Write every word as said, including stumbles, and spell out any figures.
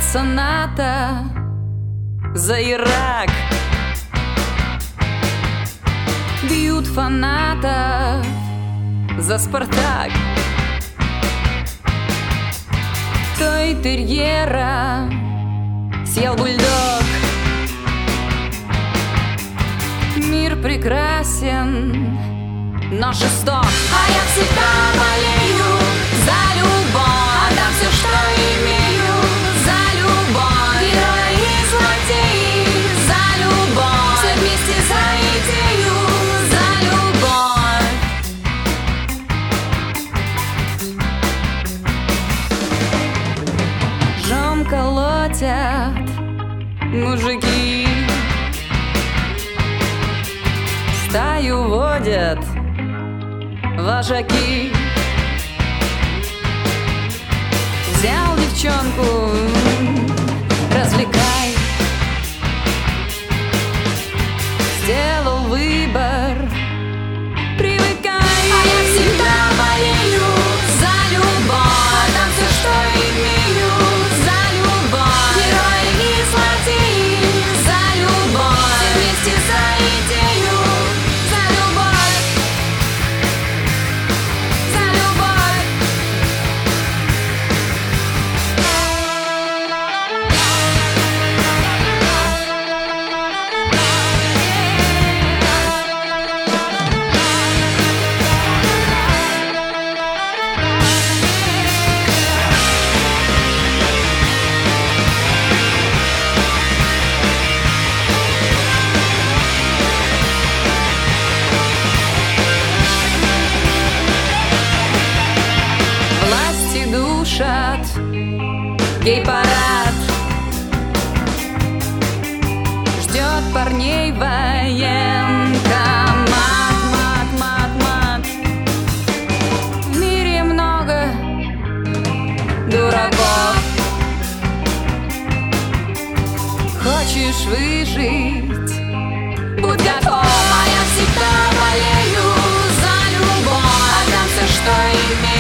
соната за Ирак. Бьют фанатов за Спартак. Той терьера съел бульдог. Мир прекрасен, но жесток. А я всегда болею за любовь. Отдам все, что имею, за любовь. Герои и злодеи, за любовь. Все вместе за идею, за любовь. Жом колотят мужики, стаю водят вожаки. Взял девчонку, развлекай. Сделал выбор, привыкай. А я всегда болею за любовь. Отдам все, что имею, за любовь. Герои и злодеи, за любовь. Все вместе за идею, за любовь. За любовь. Власти душат гей-парад. Ждет парней военкомат. Мат, мат, мат. В мире много дураков. Хочешь выжить, будь готов. А я всегда болею за любовь. Отдам все, что имею,